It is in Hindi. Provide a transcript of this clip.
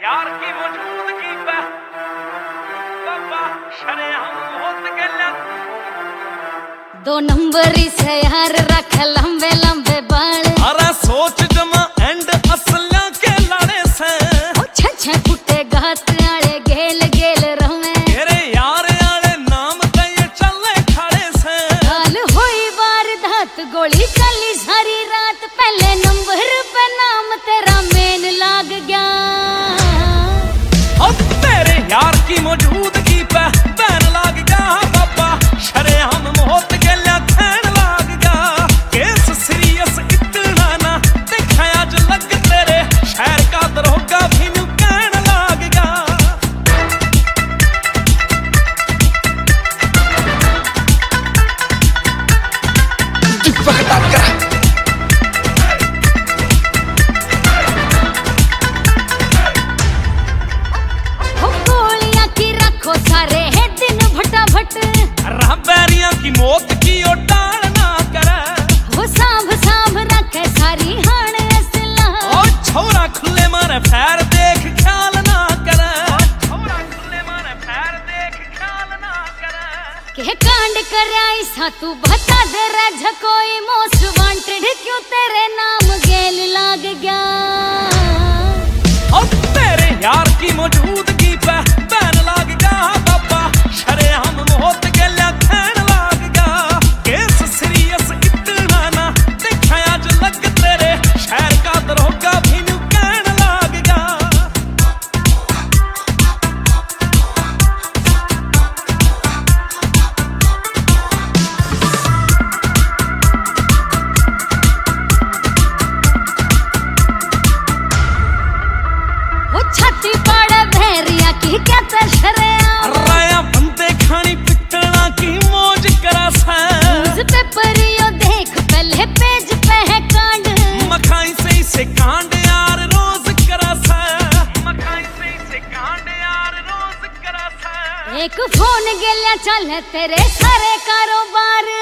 यार की मौजूदगी पे बाबा शरेआम होत गया। 2 नंबरी से यार रख लंबे लंबे बाल। अरे सोच जमा एंड असला के लाड़े से 6 फुटे घात आले गेल गेल रमे। तेरे यार आले नाम पे ये चले खड़े से। काल हुई वारदात गोली चली सारी रात। पहले नंबर पे नाम तेरा मेन लाग गया। अब तेरे यार की मौजूदगी पे बैन लाग गया। बाबा शरेआम होत गया खैन लाग गया। केस सीरियस इतना ना दिखाया जो लग तेरे शहर का दरोगा भी नु कहन लाग गया। गोलियां की रखो सारे है दिन भटाभट। राहबैरियां की मौत की ओ टाल ना करे। वो सांभ रखे सारी हाण असला। ओ छोरा खुले मारे फैर देख ख्याल ना करे। छोरा खुले मारे फैर देख ख्याल ना करे। के कांड करया ऐसा तू बता दे रे झकोई। मोस्ट वांटेड क्यों तेरे नाम गेल लाग गया। अब तेरे यार की मौजूदगी पे बैन लाग गया। बाबा शरेआम होत गया खैन लाग गया। केस सीरियस इतना ना दिखाया जो लग तेरे शहर का दरोगा भी नु कहन लाग गया। वो छाती पाड़े भैरिया की क्या शरेआम। राया बंदे खानी पिटना की मौज करा सा। न्यूज़पेपर यो देख पहले पेज पे है कांड। मखाई से इसे कांड यार रोज करा सा। मखाई से इसे कांड यार रोज करा सा। एक फोन गेल्या चले तेरे सारे कारोबार।